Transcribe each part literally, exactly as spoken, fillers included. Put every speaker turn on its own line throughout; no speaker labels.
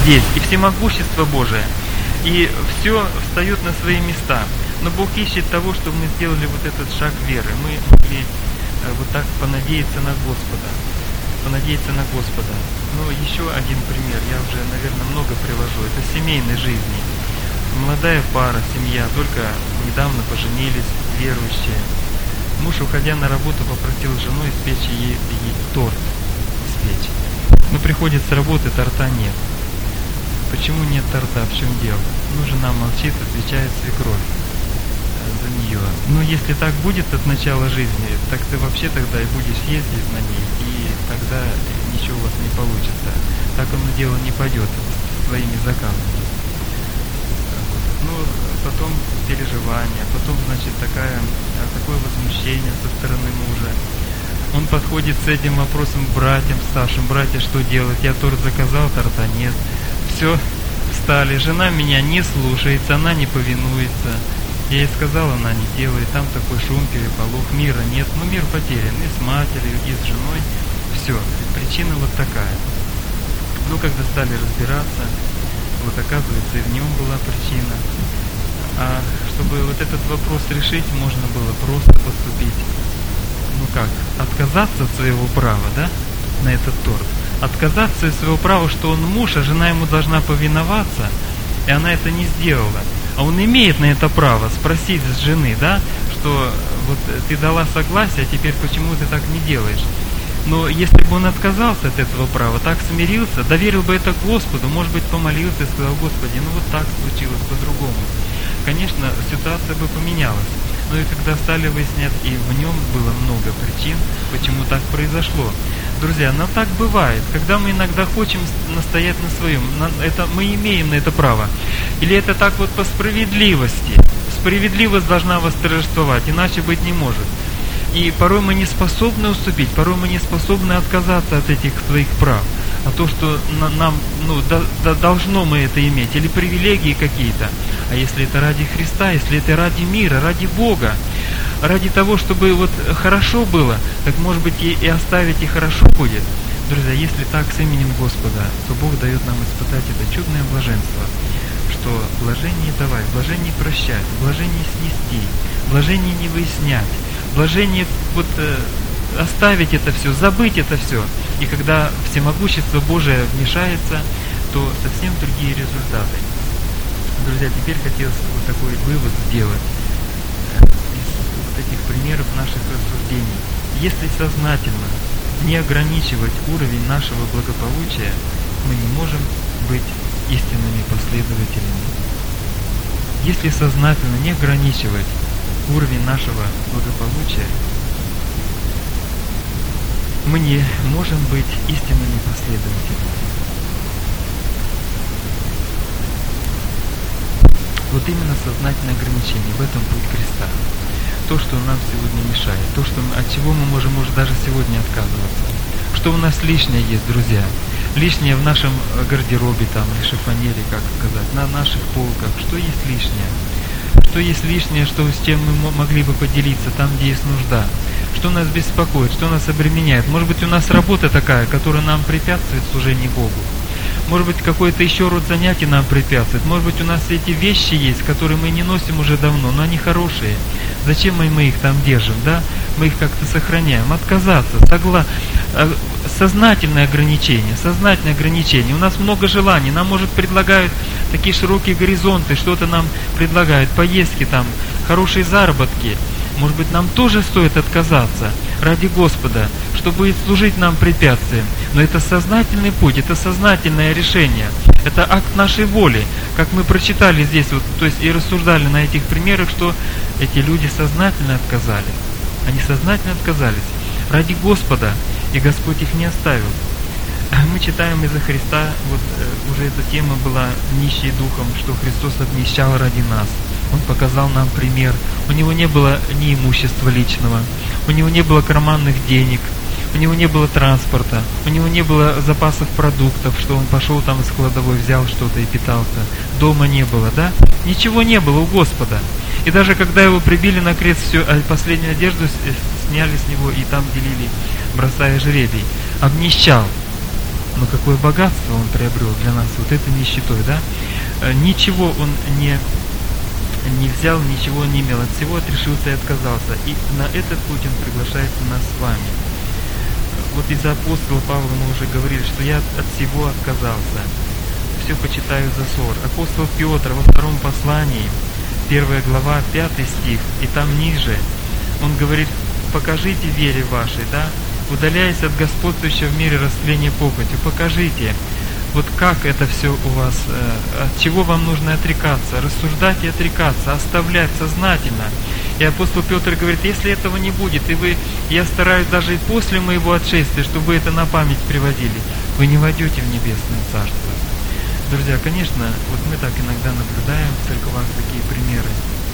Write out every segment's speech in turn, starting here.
здесь, и всемогущество Божие, и все встает на свои места. Но Бог ищет того, чтобы мы сделали вот этот шаг веры. Мы могли вот так понадеяться на Господа. Понадеяться на Господа. Но еще один пример, я уже, наверное, много привожу. Это семейной жизни. Молодая пара, семья, только недавно поженились, верующие. Муж, уходя на работу, попросил жену испечь ей, ей торт. Испечь. Но приходит с работы, торта нет. Почему нет торта? В чем дело? Ну, жена молчит, отвечает свекровь за нее. Ну, если так будет от начала жизни, так ты вообще тогда и будешь ездить на ней, и тогда ничего у вас не получится. Так оно дело не пойдет с твоими заказами. Ну, потом переживания, потом, значит, такая, такое возмущение со стороны мужа. Он подходит с этим вопросом к братьям старшим. Братья, что делать? Я торт заказал, торта нет. Все, встали. Жена меня не слушается, она не повинуется. Я ей сказал, она не делает. Там такой шум, переполох, мира нет. Ну, мир потерян и с матерью, и с женой. Все, причина вот такая. Ну, когда стали разбираться, вот оказывается, и в нем была причина. А чтобы вот этот вопрос решить, можно было просто поступить. Ну как, отказаться от своего права, да, на этот торт. Отказаться от своего права, что он муж, а жена ему должна повиноваться, и она это не сделала. А он имеет на это право спросить с жены, да, что вот ты дала согласие, а теперь почему ты так не делаешь? Но если бы он отказался от этого права, так смирился, доверил бы это Господу, может быть, помолился и сказал: Господи, ну вот так случилось по-другому. Конечно, ситуация бы поменялась. Но и когда стали выяснять, и в нем было много причин, почему так произошло. Друзья, но так бывает, когда мы иногда хотим настоять на своем, на это, мы имеем на это право. Или это так вот по справедливости. Справедливость должна восторжествовать, иначе быть не может. И порой мы не способны уступить, порой мы не способны отказаться от этих своих прав. А то, что на, нам ну, до, до, должно мы это иметь, или привилегии какие-то. А если это ради Христа, если это ради мира, ради Бога, ради того, чтобы вот хорошо было, так может быть и, и оставить, и хорошо будет. Друзья, если так с именем Господа, то Бог дает нам испытать это чудное блаженство, что блажение давать, блажение прощать, блажение снести, блажение не выяснять, блажение вот э, оставить это все, забыть это все. И когда всемогущество Божие вмешается, то совсем другие результаты. Друзья, теперь хотелось вот такой вывод сделать из вот этих примеров наших рассуждений. Если сознательно не ограничивать уровень нашего благополучия, мы не можем быть истинными последователями. Если сознательно не ограничивать уровень нашего благополучия, мы не можем быть истинными последователями. Вот именно сознательное ограничение, в этом путь креста. То, что нам сегодня мешает, то, что, от чего мы можем уже даже сегодня отказываться. Что у нас лишнее есть, друзья? Лишнее в нашем гардеробе, там, или шифонере, как сказать, на наших полках. Что есть лишнее? Что есть лишнее, что с чем мы могли бы поделиться, там, где есть нужда? Что нас беспокоит, что нас обременяет? Может быть, у нас работа такая, которая нам препятствует в служении Богу? Может быть, какой-то еще род занятий нам препятствует. Может быть, у нас эти вещи есть, которые мы не носим уже давно, но они хорошие. Зачем мы, мы их там держим, да? Мы их как-то сохраняем. Отказаться, согла... сознательное ограничение, сознательное ограничение. У нас много желаний, нам, может, предлагают такие широкие горизонты, что-то нам предлагают, поездки там, хорошие заработки. Может быть, нам тоже стоит отказаться ради Господа, что будет служить нам препятствием. Но это сознательный путь, это сознательное решение, это акт нашей воли. Как мы прочитали здесь, вот, то есть и рассуждали на этих примерах, что эти люди сознательно отказались. Они сознательно отказались ради Господа, и Господь их не оставил. Мы читаем из-за Христа, вот уже эта тема была «Нищий духом», что Христос обнищал ради нас. Он показал нам пример. У него не было ни имущества личного, у него не было карманных денег, у него не было транспорта, у него не было запасов продуктов, что он пошел там из кладовой, взял что-то и питался. Дома не было, да? Ничего не было у Господа. И даже когда его прибили на крест, всю последнюю одежду сняли с него и там делили, бросая жребий. Обнищал. Но какое богатство он приобрел для нас вот этой нищетой, да? Ничего он не, не взял, ничего не имел, от всего отрешился и отказался. И на этот путь он приглашает нас с вами. Вот из-за апостола Павла мы уже говорили, что я от всего отказался. Все почитаю за ссор. Апостол Петр во втором послании, первая глава, пятый стих, и там ниже, он говорит: покажите вере вашей, да, удаляясь от господствующего в мире растления похотью, покажите, вот как это все у вас, э, от чего вам нужно отрекаться, рассуждать и отрекаться, оставлять сознательно. И апостол Петр говорит: если этого не будет, и вы, я стараюсь даже и после моего отшествия, чтобы вы это на память приводили, вы не войдете в небесное царство. Друзья, конечно, вот мы так иногда наблюдаем в церквах такие примеры.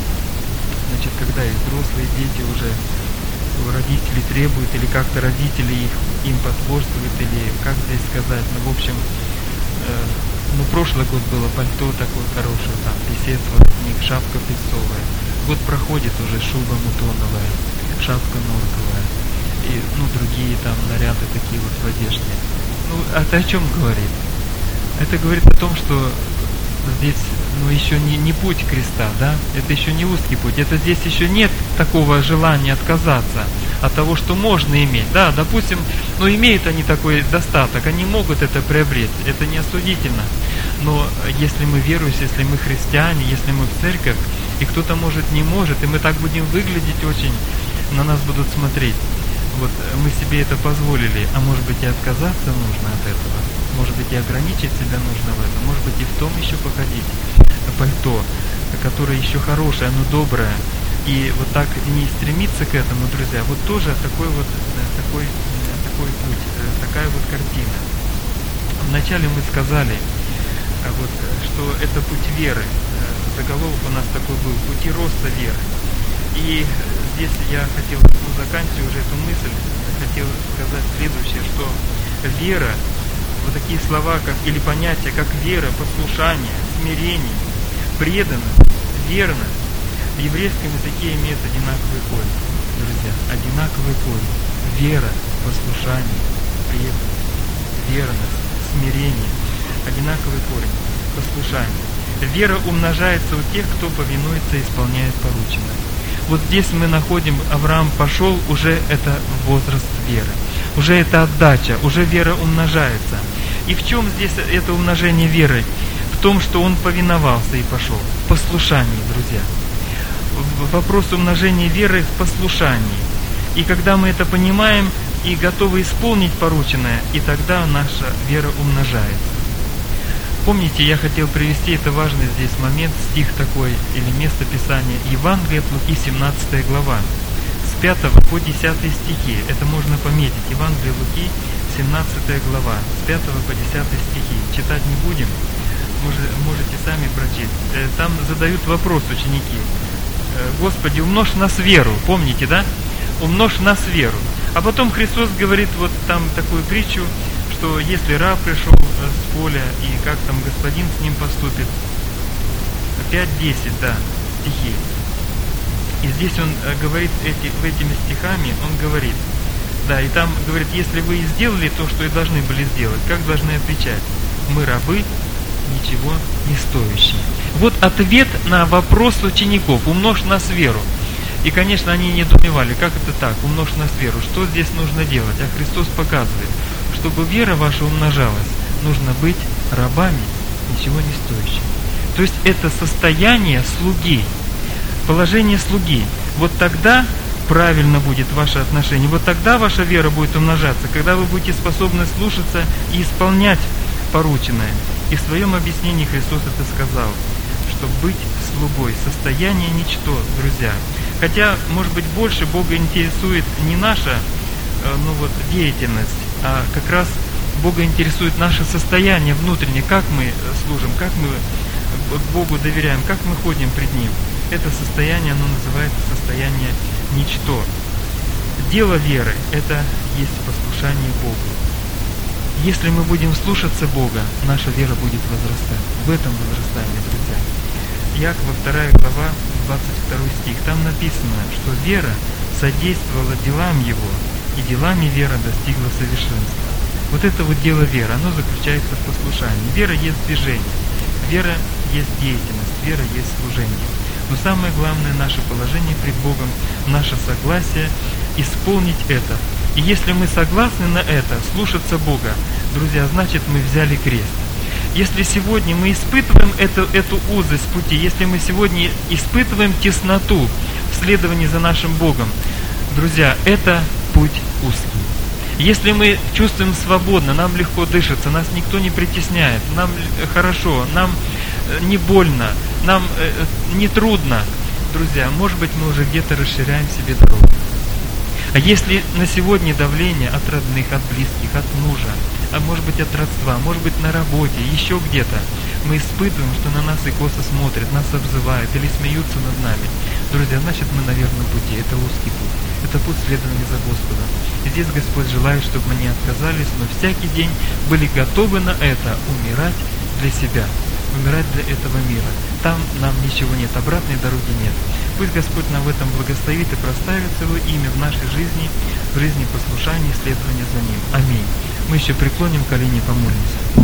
Значит, когда и взрослые дети уже родители требуют, или как-то родители их, им потворствуют, или как здесь сказать, ну, в общем, э, ну, прошлый год было пальто такое хорошее, там, писец, воротник, шапка песцовая. Год проходит уже, шуба мутоновая, шапка норковая, и, ну, другие там наряды такие вот в одежде. Ну, это о чем говорит? Это говорит о том, что здесь, ну, еще не, не путь креста, да? Это еще не узкий путь. Это здесь еще нет такого желания отказаться от того, что можно иметь. Да, допустим, ну, имеют они такой достаток, они могут это приобрести, это не осудительно. Но если мы верующие, если мы христиане, если мы в церковь, и кто-то, может, не может, и мы так будем выглядеть очень, на нас будут смотреть. Вот мы себе это позволили, а может быть и отказаться нужно от этого. Может быть и ограничить себя нужно в этом, может быть и в том еще походить, пальто, которое еще хорошее, оно доброе, и вот так не стремиться к этому, друзья, вот тоже такой вот, такой, такой путь, такая вот картина. Вначале мы сказали, вот, что это путь веры, заголовок у нас такой был, пути роста веры. И здесь я хотел, ну, заканчивая уже эту мысль, хотел сказать следующее, что вера, вот такие слова, как, или понятия, как вера, послушание, смирение, преданность, верность, в еврейском языке имеют одинаковый корень, друзья, одинаковый корень. Вера, послушание, преданность, верность, смирение, одинаковый корень, послушание. Вера умножается у тех, кто повинуется и исполняет порученное. Вот здесь мы находим, Авраам пошел, уже это возраст веры. Уже это отдача, уже вера умножается. И в чем здесь это умножение веры? В том, что он повиновался и пошел. В послушании, друзья. Вопрос умножения веры в послушании. И когда мы это понимаем и готовы исполнить порученное, и тогда наша вера умножается. Помните, я хотел привести, это важный здесь момент, стих такой, или место Писания, Евангелие от Луки, семнадцатая глава, с пятого по десятый стихи, это можно пометить, Евангелие Луки, семнадцатая глава, с пятого по десятый стихи, читать не будем, можете сами прочесть. Там задают вопрос ученики: Господи, умножь нас веру, помните, да? Умножь нас веру. А потом Христос говорит вот там такую притчу, что если раб пришел с поля, и как там господин с ним поступит, пять-десять, да, стихи. И здесь он говорит эти, этими стихами, он говорит, да, и там говорит, если вы сделали то, что и должны были сделать, как должны отвечать? Мы рабы, ничего не стоящие. Вот ответ на вопрос учеников: умножь нас веру. И, конечно, они недоумевали, как это так, умножь нас веру, что здесь нужно делать? А Христос показывает, чтобы вера ваша умножалась, нужно быть рабами, ничего не стоящими. То есть это состояние слуги, положение слуги. Вот тогда правильно будет ваше отношение, вот тогда ваша вера будет умножаться, когда вы будете способны слушаться и исполнять порученное. И в своем объяснении Христос это сказал, что быть слугой, состояние ничто, друзья. Хотя, может быть, больше Бога интересует не наша ну вот, деятельность, а как раз Бога интересует наше состояние внутреннее, как мы служим, как мы Богу доверяем, как мы ходим пред Ним. Это состояние, оно называется состояние ничто. Дело веры – это есть послушание Богу. Если мы будем слушаться Бога, наша вера будет возрастать. В этом возрастании, друзья. Иакова вторая глава, двадцать второй стих. Там написано, что вера содействовала делам его, и делами вера достигла совершенства. Вот это вот дело веры, оно заключается в послушании. Вера есть движение, вера есть деятельность, вера есть служение. Но самое главное наше положение пред Богом, наше согласие исполнить это. И если мы согласны на это, слушаться Бога, друзья, значит мы взяли крест. Если сегодня мы испытываем эту, эту узость пути, если мы сегодня испытываем тесноту в следовании за нашим Богом, друзья, это путь узкий. Если мы чувствуем свободно, нам легко дышится, нас никто не притесняет, нам хорошо, нам не больно, нам не трудно, друзья, может быть, мы уже где-то расширяем себе дорогу. А если на сегодня давление от родных, от близких, от мужа, а может быть от родства, может быть на работе, еще где-то, мы испытываем, что на нас и косо смотрят, нас обзывают или смеются над нами. Друзья, значит мы на верном пути, это узкий путь, это путь следования за Господом. И здесь Господь желает, чтобы мы не отказались, но всякий день были готовы на это, умирать для себя, умирать для этого мира. Там нам ничего нет, обратной дороги нет. Пусть Господь нам в этом благословит и проставит Его имя в нашей жизни, в жизни послушания и следования за Ним. Аминь. Мы еще преклоним колени и помолимся.